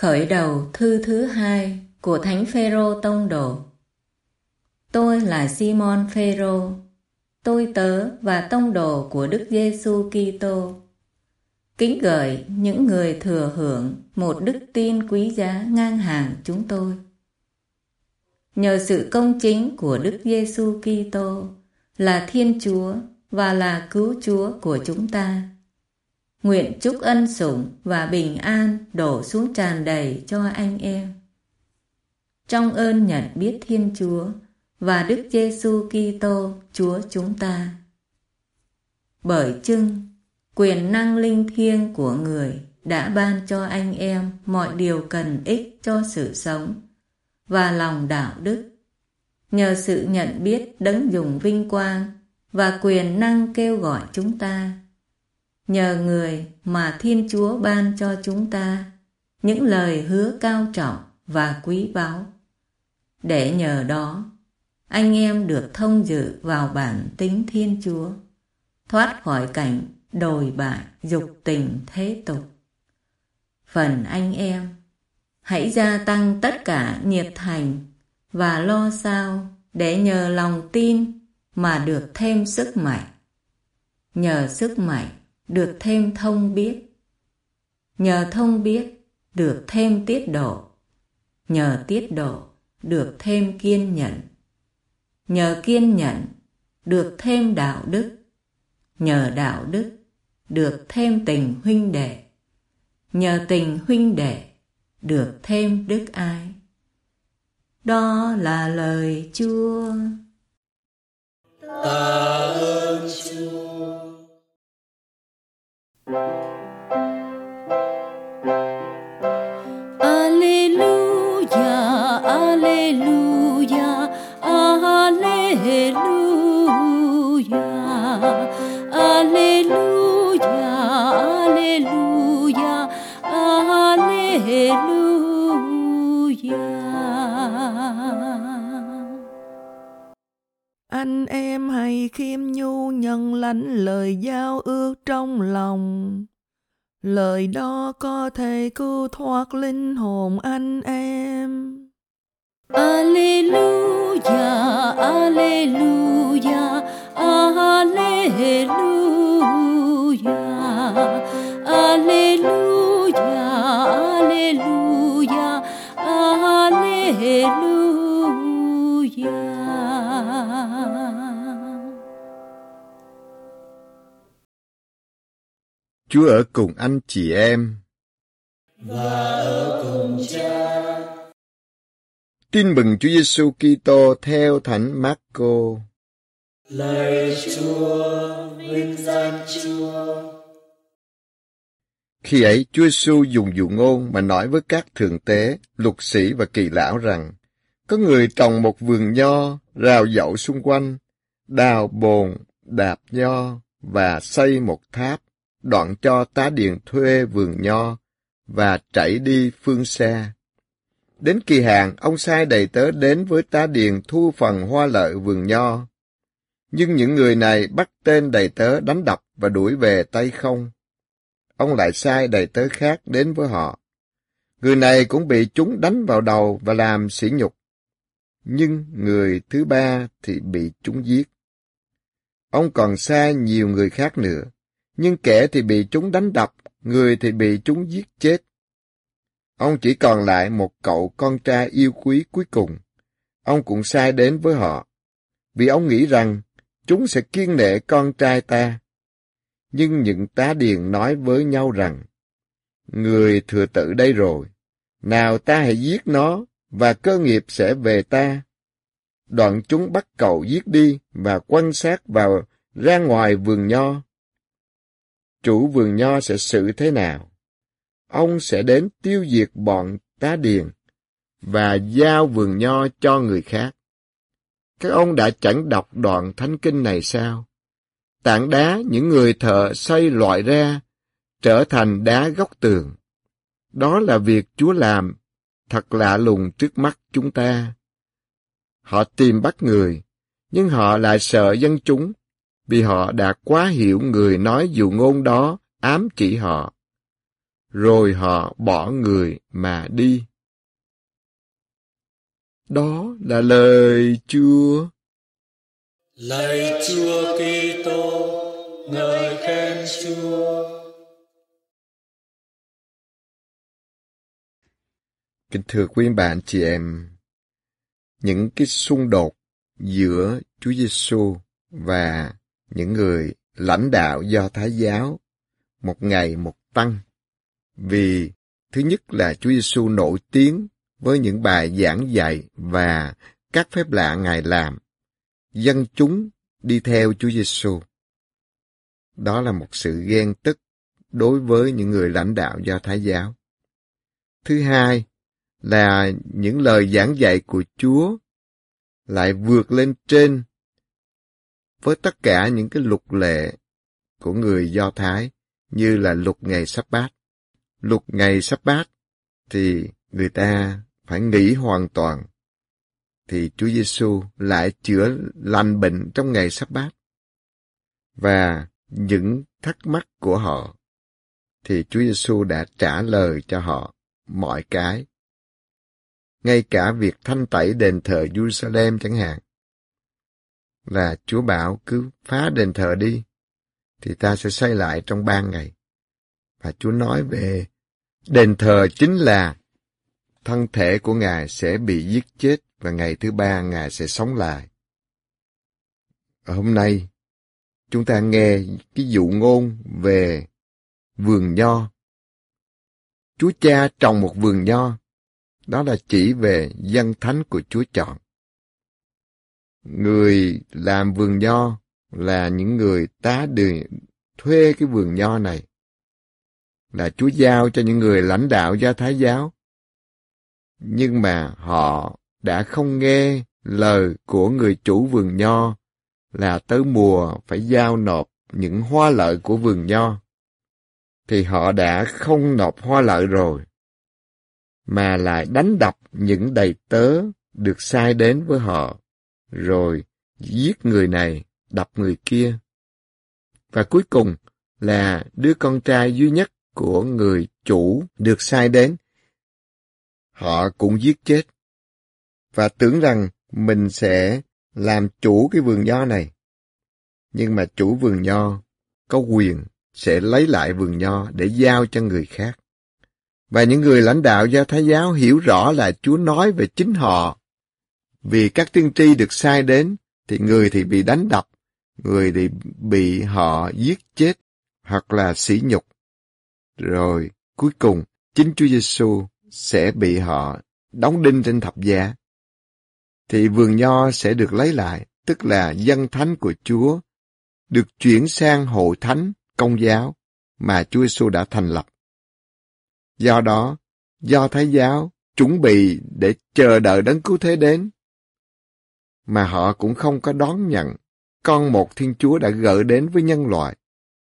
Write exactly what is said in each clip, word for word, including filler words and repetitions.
Khởi đầu thư thứ hai của Thánh Phêrô Tông Đồ. Tôi là Simon Phêrô, tôi tớ và tông đồ của Đức Giêsu Kitô. Kính gửi những người thừa hưởng một đức tin quý giá ngang hàng chúng tôi. Nhờ sự công chính của Đức Giêsu Kitô là Thiên Chúa và là Cứu Chúa của chúng ta, nguyện chúc ân sủng và bình an đổ xuống tràn đầy cho anh em. Trong ơn nhận biết Thiên Chúa và Đức Giêsu Kitô Chúa chúng ta. Bởi chưng quyền năng linh thiêng của Người đã ban cho anh em mọi điều cần ích cho sự sống và lòng đạo đức, nhờ sự nhận biết đấng dùng vinh quang và quyền năng kêu gọi chúng ta. Nhờ Người mà Thiên Chúa ban cho chúng ta những lời hứa cao trọng và quý báu, để nhờ đó anh em được thông dự vào bản tính Thiên Chúa, thoát khỏi cảnh đồi bại dục tình thế tục. Phần anh em, hãy gia tăng tất cả nhiệt thành và lo sao để nhờ lòng tin mà được thêm sức mạnh, nhờ sức mạnh được thêm thông biết, nhờ thông biết được thêm tiết độ, nhờ tiết độ được thêm kiên nhẫn, nhờ kiên nhẫn được thêm đạo đức, nhờ đạo đức được thêm tình huynh đệ, nhờ tình huynh đệ được thêm đức ái. Đó là lời Chúa. Tạ ơn Chúa. Alleluia, alleluia, alleluia, alleluia, alleluia, alleluia. Anh em hãy khiêm nhu nhận lãnh lời giao ước trong lòng. Lời đó có thể cứu thoát linh hồn anh em. Alleluia, alleluia, alleluia, alleluia, alleluia, alleluia. Chúa ở cùng anh chị em và ở cùng Cha. Tin mừng Chúa Giêsu Kitô theo Thánh Mác-cô. Lạy Chúa, vinh danh Chúa. Khi ấy, Chúa Giêsu dùng dụ ngôn mà nói với các thượng tế, luật sĩ và kỳ lão rằng: có người trồng một vườn nho, rào dậu xung quanh, đào bồn, đạp nho và xây một tháp, đoạn cho tá điền thuê vườn nho và chạy đi phương xa. Đến kỳ hạn, ông sai đầy tớ đến với tá điền thu phần hoa lợi vườn nho. Nhưng những người này bắt tên đầy tớ đánh đập và đuổi về tay không. Ông lại sai đầy tớ khác đến với họ. Người này cũng bị chúng đánh vào đầu và làm sỉ nhục. Nhưng người thứ ba thì bị chúng giết. Ông còn sai nhiều người khác nữa. Nhưng kẻ thì bị chúng đánh đập, người thì bị chúng giết chết. Ông chỉ còn lại một cậu con trai yêu quý cuối cùng. Ông cũng sai đến với họ, vì ông nghĩ rằng chúng sẽ kiêng nể con trai ta. Nhưng những tá điền nói với nhau rằng: người thừa tự đây rồi, nào ta hãy giết nó, và cơ nghiệp sẽ về ta. Đoạn chúng bắt cậu giết đi và quăng xác vào ra ngoài vườn nho. Chủ vườn nho sẽ xử thế nào? Ông sẽ đến tiêu diệt bọn tá điền và giao vườn nho cho người khác. Các ông đã chẳng đọc đoạn thánh kinh này sao? Tảng đá những người thợ xây loại ra trở thành đá góc tường. Đó là việc Chúa làm thật lạ lùng trước mắt chúng ta. Họ tìm bắt người, nhưng họ lại sợ dân chúng, vì họ đã quá hiểu người nói dụ ngôn đó ám chỉ họ. rồi họ bỏ người mà đi. Đó là lời Chúa. Lạy Chúa Kitô, ngợi khen Chúa. Kính thưa quý bạn chị em, những cái xung đột giữa Chúa Giêsu và những người lãnh đạo Do Thái giáo một ngày một tăng, vì thứ nhất là Chúa Giêsu nổi tiếng với những bài giảng dạy và các phép lạ Ngài làm, dân chúng đi theo Chúa Giêsu. Đó là một sự ghen tức đối với những người lãnh đạo Do Thái giáo. Thứ hai là những lời giảng dạy của Chúa lại vượt lên trên với tất cả những cái luật lệ của người Do Thái, như là luật ngày Sa-bát. Luật ngày Sa-bát thì người ta phải nghỉ hoàn toàn, thì Chúa Giêsu lại chữa lành bệnh trong ngày Sa-bát. Và những thắc mắc của họ thì Chúa Giêsu đã trả lời cho họ mọi cái. Ngay cả việc thanh tẩy đền thờ Jerusalem chẳng hạn, là Chúa bảo cứ phá đền thờ đi, thì ta sẽ xây lại trong ba ngày. Và Chúa nói về đền thờ chính là thân thể của Ngài sẽ bị giết chết và ngày thứ ba Ngài sẽ sống lại. Hôm nay, chúng ta nghe cái dụ ngôn về vườn nho. Chúa Cha trồng một vườn nho, đó là chỉ về dân thánh của Chúa chọn. Người làm vườn nho là những người tá đường thuê cái vườn nho này, là Chúa giao cho những người lãnh đạo Do Thái giáo. Nhưng mà họ đã không nghe lời của người chủ vườn nho, là tới mùa phải giao nộp những hoa lợi của vườn nho, thì họ đã không nộp hoa lợi rồi, mà lại đánh đập những đầy tớ được sai đến với họ, rồi giết người này, đập người kia. Và cuối cùng là đứa con trai duy nhất của người chủ được sai đến, họ cũng giết chết, và tưởng rằng mình sẽ làm chủ cái vườn nho này. Nhưng mà chủ vườn nho có quyền sẽ lấy lại vườn nho để giao cho người khác. Và những người lãnh đạo Do Thái giáo hiểu rõ là Chúa nói về chính họ. Vì các tiên tri được sai đến, thì người thì bị đánh đập, người thì bị họ giết chết, hoặc là sỉ nhục. Rồi cuối cùng, chính Chúa Giêsu sẽ bị họ đóng đinh trên thập giá. Thì vườn nho sẽ được lấy lại, tức là dân thánh của Chúa, được chuyển sang hội thánh Công giáo mà Chúa Giêsu đã thành lập. Do đó, Do Thái giáo chuẩn bị để chờ đợi Đấng Cứu Thế đến, mà họ cũng không có đón nhận con một Thiên Chúa đã gợi đến với nhân loại.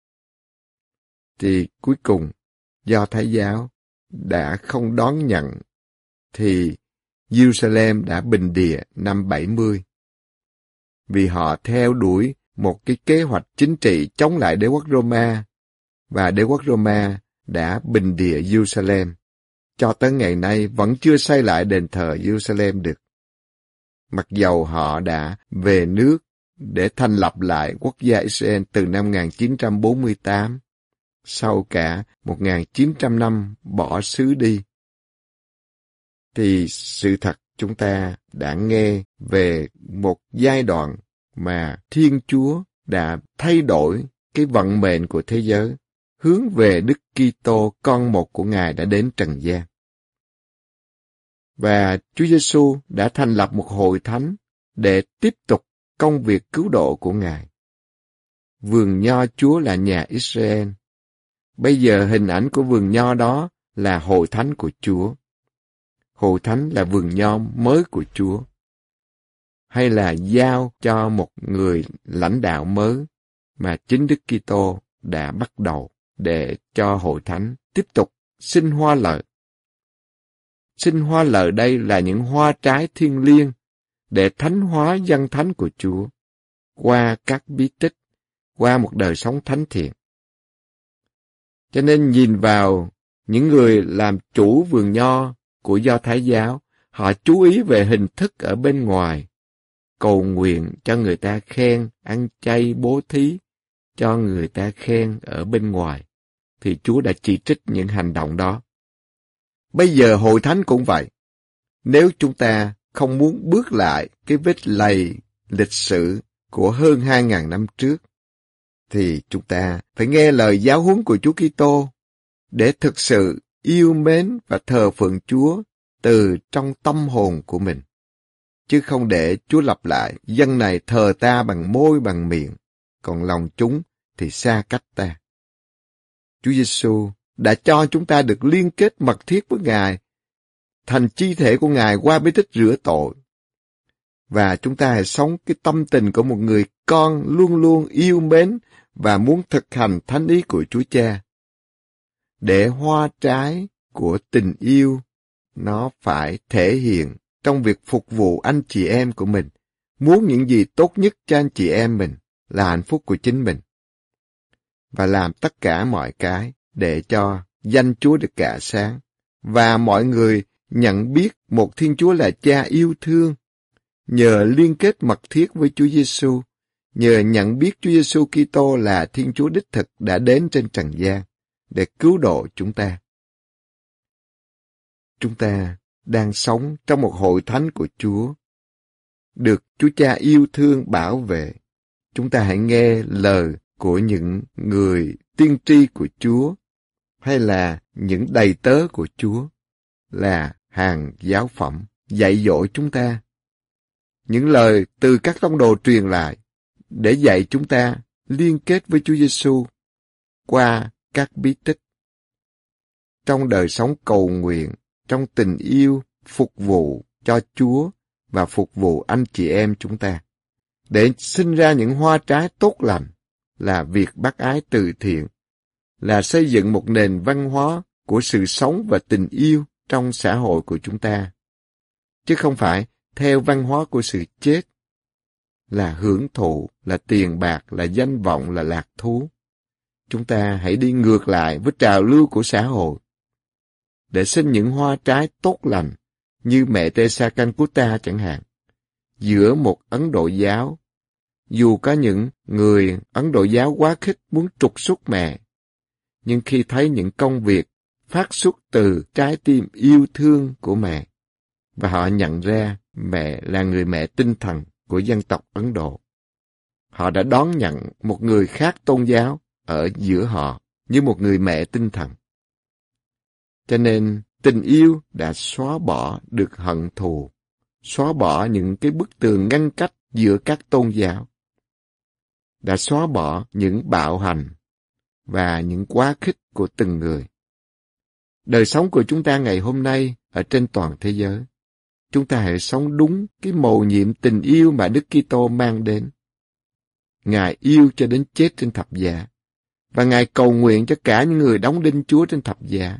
Thì cuối cùng, Do Thái giáo đã không đón nhận, thì Jerusalem đã bình địa năm bảy mươi. Vì họ theo đuổi một cái kế hoạch chính trị chống lại đế quốc Roma, và đế quốc Roma đã bình địa Jerusalem. Cho tới ngày nay vẫn chưa xây lại đền thờ Jerusalem được. Mặc dầu họ đã về nước để thành lập lại quốc gia Israel từ năm một nghìn chín trăm bốn mươi tám, sau cả một nghìn chín trăm năm bỏ xứ đi. Thì sự thật chúng ta đã nghe về một giai đoạn mà Thiên Chúa đã thay đổi cái vận mệnh của thế giới, hướng về Đức Kitô, con một của Ngài đã đến trần gian. Và Chúa Giêsu đã thành lập một hội thánh để tiếp tục công việc cứu độ của Ngài. Vườn nho Chúa là nhà Israel. Bây giờ hình ảnh của vườn nho đó là hội thánh của Chúa. Hội thánh là vườn nho mới của Chúa. Hay là giao cho một người lãnh đạo mới mà chính Đức Kitô đã bắt đầu để cho hội thánh tiếp tục sinh hoa lợi. Sinh hoa lợi đây là những hoa trái thiêng liêng để thánh hóa dân thánh của Chúa qua các bí tích, qua một đời sống thánh thiện. Cho nên nhìn vào Những người làm chủ vườn nho của Do Thái giáo, họ chú ý về hình thức ở bên ngoài, cầu nguyện cho người ta khen, ăn chay bố thí cho người ta khen ở bên ngoài, thì Chúa đã chỉ trích những hành động đó. Bây giờ hội thánh cũng vậy. Nếu chúng ta không muốn bước lại cái vết lầy lịch sử của hơn hai ngàn năm trước, thì chúng ta phải nghe lời giáo huấn của Chúa Kitô để thực sự yêu mến và thờ phượng Chúa từ trong tâm hồn của mình, chứ không để Chúa lặp lại, dân này thờ ta bằng môi bằng miệng, còn lòng chúng thì xa cách ta. Chúa Giêsu đã cho chúng ta được liên kết mật thiết với Ngài, thành chi thể của Ngài qua bí tích rửa tội. Và chúng ta hãy sống cái tâm tình của một người con luôn luôn yêu mến và muốn thực hành thánh ý của Chúa Cha. Để hoa trái của tình yêu nó phải thể hiện trong việc phục vụ anh chị em của mình, muốn những gì tốt nhất cho anh chị em mình là hạnh phúc của chính mình, và làm tất cả mọi cái để cho danh Chúa được rạng sáng, và mọi người nhận biết một Thiên Chúa là Cha yêu thương, nhờ liên kết mật thiết với Chúa Giêsu, nhờ nhận biết Chúa Giêsu Kitô là Thiên Chúa đích thực đã đến trên trần gian để cứu độ chúng ta. Chúng ta đang sống trong một hội thánh của Chúa, được Chúa Cha yêu thương bảo vệ. Chúng ta hãy nghe lời của những người tiên tri của Chúa, hay là những đầy tớ của Chúa, là hàng giáo phẩm dạy dỗ chúng ta. Những lời từ các tông đồ truyền lại để dạy chúng ta liên kết với Chúa Giêsu qua các bí tích. Trong đời sống cầu nguyện, trong tình yêu, phục vụ cho Chúa và phục vụ anh chị em chúng ta, để sinh ra những hoa trái tốt lành, là việc bác ái từ thiện, là xây dựng một nền văn hóa của sự sống và tình yêu trong xã hội của chúng ta, chứ không phải theo văn hóa của sự chết, là hưởng thụ, là tiền bạc, là danh vọng, là lạc thú. Chúng ta hãy đi ngược lại với trào lưu của xã hội, để sinh những hoa trái tốt lành, như mẹ Teresa Calcutta chẳng hạn, giữa một Ấn Độ giáo. Dù có những người Ấn Độ giáo quá khích muốn trục xuất mẹ, nhưng khi thấy những công việc phát xuất từ trái tim yêu thương của mẹ, và họ nhận ra mẹ là người mẹ tinh thần của dân tộc Ấn Độ, họ đã đón nhận một người khác tôn giáo ở giữa họ như một người mẹ tinh thần. Cho nên tình yêu đã xóa bỏ được hận thù, xóa bỏ những cái bức tường ngăn cách giữa các tôn giáo, đã xóa bỏ những bạo hành và những quá khích của từng người. Đời sống của chúng ta ngày hôm nay ở trên toàn thế giới, chúng ta hãy sống đúng cái mầu nhiệm tình yêu mà Đức Kitô mang đến. Ngài yêu cho đến chết trên thập giá, và Ngài cầu nguyện cho cả những người đóng đinh Chúa trên thập giá.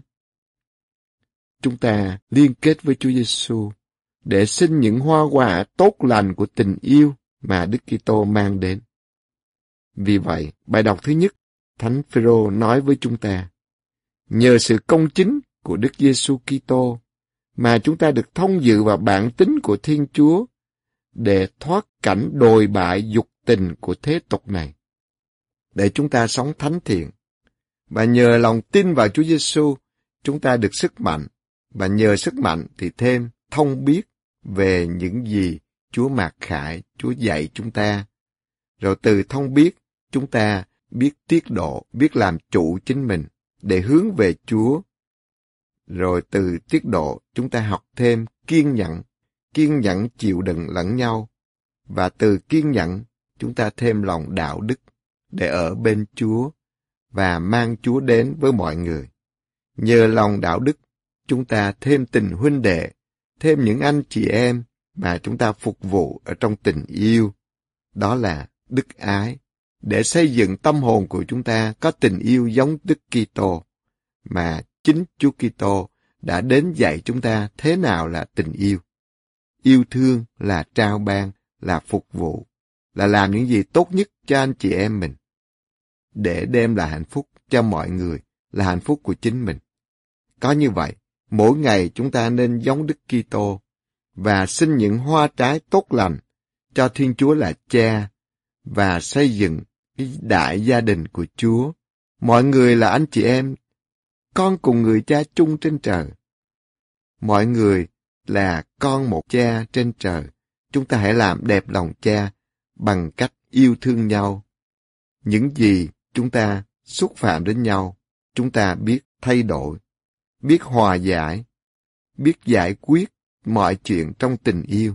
Chúng ta liên kết với Chúa Giêsu để sinh những hoa quả tốt lành của tình yêu mà Đức Kitô mang đến. Vì vậy, bài đọc thứ nhất, Thánh Phêrô nói với chúng ta, nhờ sự công chính của Đức Giêsu Kitô mà chúng ta được thông dự vào bản tính của Thiên Chúa để thoát cảnh đồi bại dục tình của thế tục này, để chúng ta sống thánh thiện. Và nhờ lòng tin vào Chúa Giêsu, chúng ta được sức mạnh, và nhờ sức mạnh thì thêm thông biết về những gì Chúa mặc khải, Chúa dạy chúng ta. Rồi từ thông biết, chúng ta biết tiết độ, biết làm chủ chính mình để hướng về Chúa. Rồi từ tiết độ, chúng ta học thêm kiên nhẫn, kiên nhẫn chịu đựng lẫn nhau. Và từ kiên nhẫn, chúng ta thêm lòng đạo đức để ở bên Chúa và mang Chúa đến với mọi người. Nhờ lòng đạo đức, chúng ta thêm tình huynh đệ, thêm những anh chị em mà chúng ta phục vụ ở trong tình yêu. Đó là đức ái, để xây dựng tâm hồn của chúng ta có tình yêu giống Đức Kitô, mà chính Chúa Kitô đã đến dạy chúng ta thế nào là tình yêu. Yêu thương là trao ban, là phục vụ, là làm những gì tốt nhất cho anh chị em mình, để đem lại hạnh phúc cho mọi người, là hạnh phúc của chính mình. Có như vậy, mỗi ngày chúng ta nên giống Đức Kitô và sinh những hoa trái tốt lành cho Thiên Chúa là Cha và xây dựng cái đại gia đình của Chúa. Mọi người là anh chị em, con cùng người Cha chung trên trời. Mọi người là con một Cha trên trời. Chúng ta hãy làm đẹp lòng Cha bằng cách yêu thương nhau. Những gì chúng ta xúc phạm đến nhau, chúng ta biết thay đổi, biết hòa giải, biết giải quyết mọi chuyện trong tình yêu,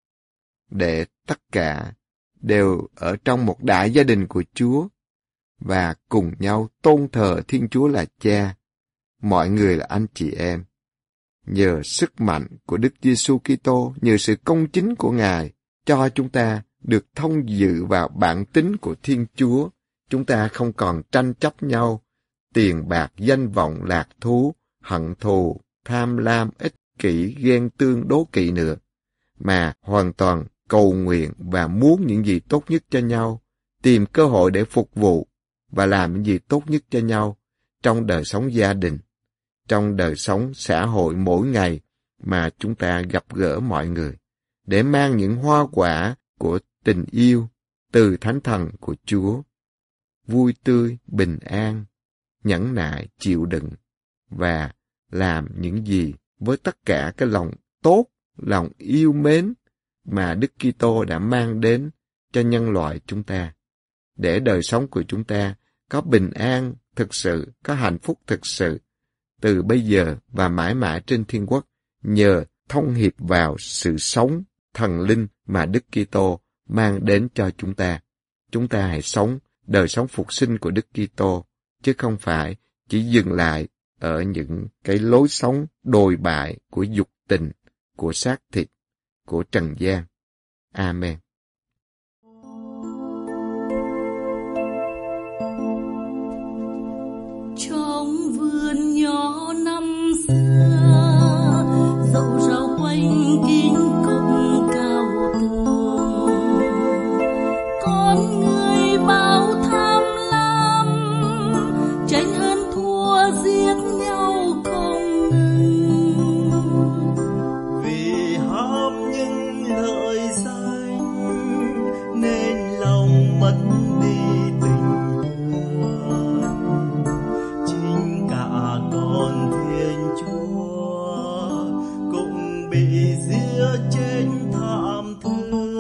để tất cả đều ở trong một đại gia đình của Chúa và cùng nhau tôn thờ Thiên Chúa là Cha. Mọi người là anh chị em. Nhờ sức mạnh của Đức Giêsu Kitô, nhờ sự công chính của Ngài, cho chúng ta được thông dự vào bản tính của Thiên Chúa. Chúng ta không còn tranh chấp nhau, tiền bạc, danh vọng, lạc thú, hận thù, tham lam, ích kỷ, ghen tương, đố kỵ nữa, mà hoàn toàn cầu nguyện và muốn những gì tốt nhất cho nhau, tìm cơ hội để phục vụ và làm những gì tốt nhất cho nhau trong đời sống gia đình, trong đời sống xã hội mỗi ngày mà chúng ta gặp gỡ mọi người, để mang những hoa quả của tình yêu từ Thánh Thần của Chúa, vui tươi, bình an, nhẫn nại, chịu đựng và làm những gì với tất cả cái lòng tốt, lòng yêu mến mà Đức Kitô đã mang đến cho nhân loại chúng ta, để đời sống của chúng ta có bình an thực sự, có hạnh phúc thực sự, từ bây giờ và mãi mãi trên thiên quốc, nhờ thông hiệp vào sự sống thần linh mà Đức Kitô mang đến cho chúng ta. Chúng ta hãy sống đời sống phục sinh của Đức Kitô, chứ không phải chỉ dừng lại ở những cái lối sống đồi bại của dục tình, của xác thịt, của trần gian. Amen. Trong vườn nhỏ năm xưa, dậu rau quanh kín cụm cao tường, con người bao tham lam, tranh hơn thua giết nhau không ngừng. Vì ham những lợi danh nên lòng mất đi tình thương. Chính cả con Thiên Chúa cũng bị giết chết thảm thương.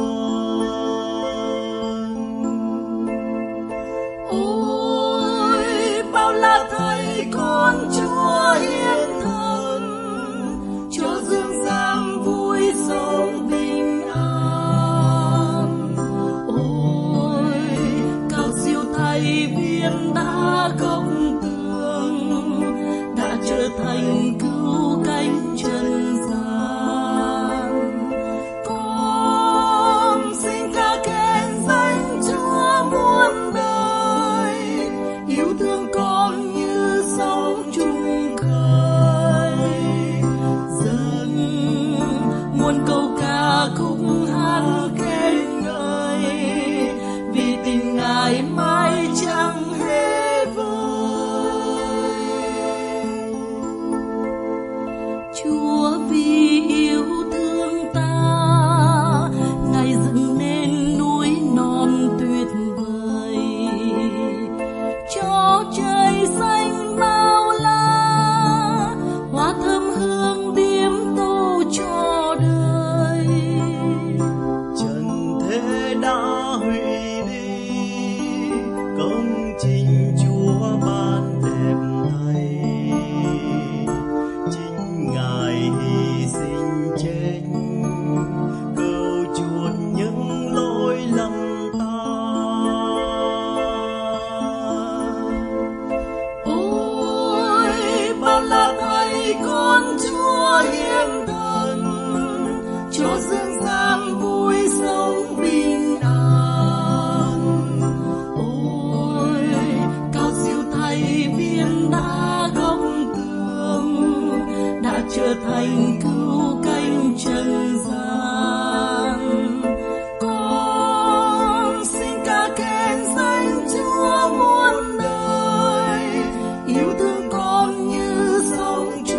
Ôi bao la thầy con Chúa hiền thần, cho dương gian vui sống bình an. Ôi cao siêu thầy viên đá gốc tường, đã trở thành cứu cánh trần gian. Con xin ca khen danh Chúa muôn đời, yêu thương con như sóng chung khơi. Dâng muôn câu ca khúc hát khen ngợi, vì tình Ngài mãi chẳng hề vơi. Chúa vì yêu thương ta, Ngài dựng nên núi non tuyệt vời, cho trời xanh bao la, hoa thơm hương điếm tô cho đời. Trần thế đã hủy đi công trình Chúa ban đẹp này. Chính Ngài hy sinh chết cứu chuộc những lỗi lầm ta. Ôi bao la thầy con Chúa hiền thần, cho dương gian vui sống bình an. Ôi cao siêu thầy viên đá gốc tường, đã trở thành cứu cánh trần gian. Con xin ca khen danh Chúa muôn đời, yêu thương con như sóng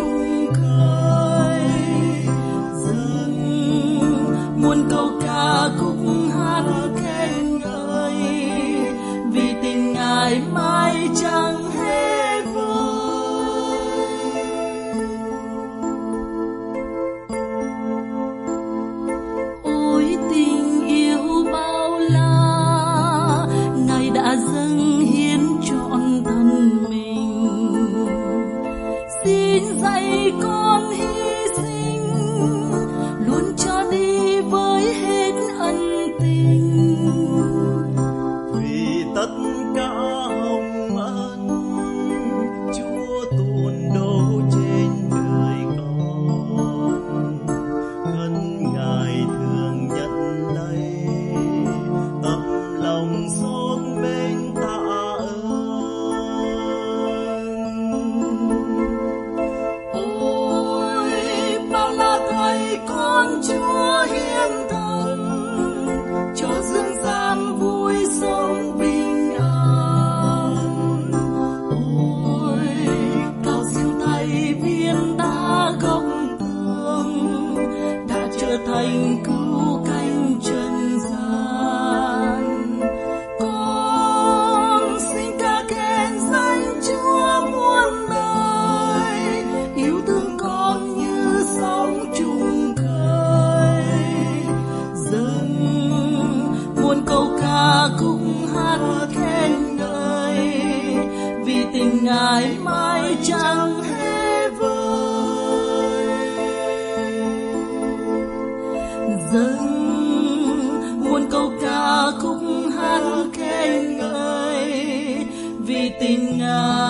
Chúa hiến thân cho dương gian vui sống bình an. Ôi cao siêu thay viên đá góc tường đã trở thành cứu cánh trần gian. Con xin ca khen danh Chúa muôn đời, yêu thương con như sóng trùng khơi. Dâng muôn câu ca khúc hát khen ngợi, vì tình Ngài mãi chẳng hề vơi. Dâng muôn câu ca khúc hát khen ngợi, vì tình Ngài